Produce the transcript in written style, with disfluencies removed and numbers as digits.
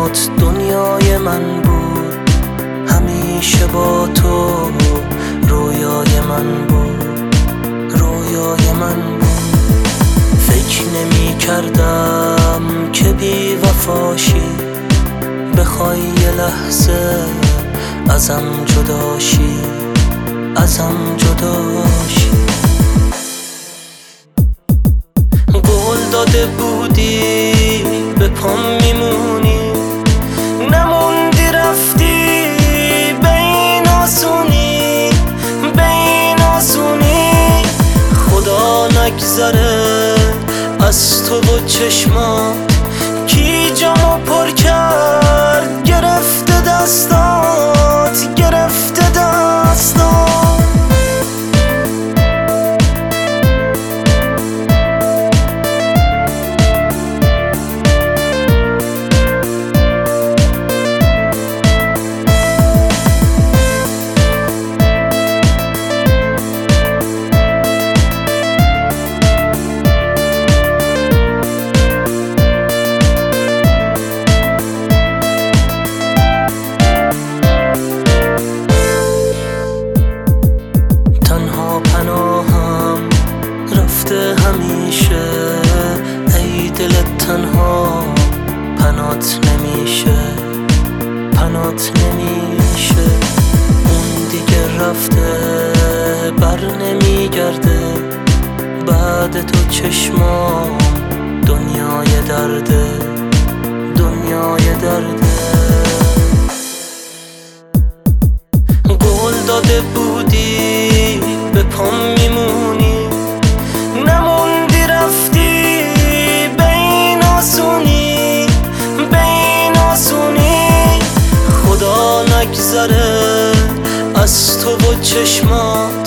چشمات دنیای من بود، همیشه با تو رویای من بود، رویای من بود. فکر نمی کردم که بی وفاشی، بخوای یه لحظه ازم جداشی، ازم جداشی. قول داده بودی به پام میمونی، نموندی رفتی به این آسونی، به این آسونی. خدا نگذره از تو و چشمات، کی جامو پر کرد گرفته دستات، گرفته دستات. پناهم رفته همیشه، ای دلت تنها پنات نمیشه، پنات نمیشه. اون دیگه رفته بر نمیگرده، بعد تو چشمام دنیای درده، دنیای درده. قول داده بودی به پام میمونی، نموندی رفتی به این آسونی، به این آسونی. خدا نگذره از تو و چشمات،